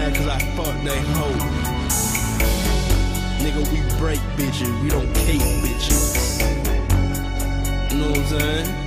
mad cause I fucked they hoe. Nigga, we break bitches, we don't cake bitches. You know what I'm saying?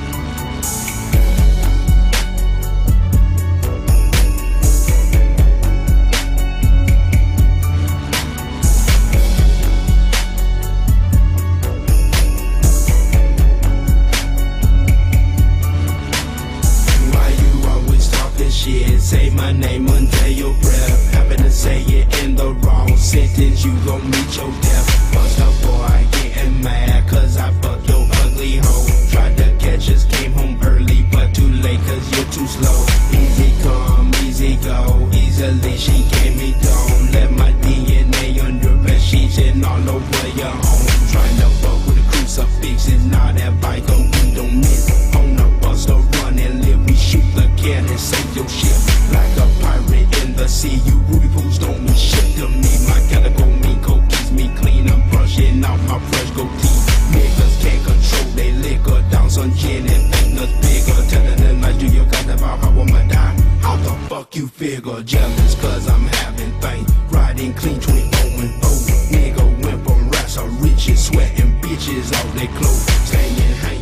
Shit, say my name under your breath. Happen to say it in the wrong sentence, you gon' meet your death. Bust up boy, getting mad cause I fuck your ugly hoe. Tried to catch us, came home early, but too late cause you're too slow. Easy come, easy go, easily she gave me down. Left my DNA on your bed sheets and all over your home. Trying to fuck with a crucifix, it's not that bike, oh we don't miss. On the bus to run and live, we shoot the cannon, save your ship like a pirate in the sea. You Ruby Poos don't mean shit to me. My calico mean coke keeps me clean. I'm brushing out my fresh goatee. Niggas can't control they liquor. Down some gin and fingers bigger. Telling them like, do you got about how I'ma die? How the fuck you figure? Jealous cause I'm having things. Riding clean 24 and 4. Nigga went from rats or riches, sweating bitches off their clothes. Staying hanging.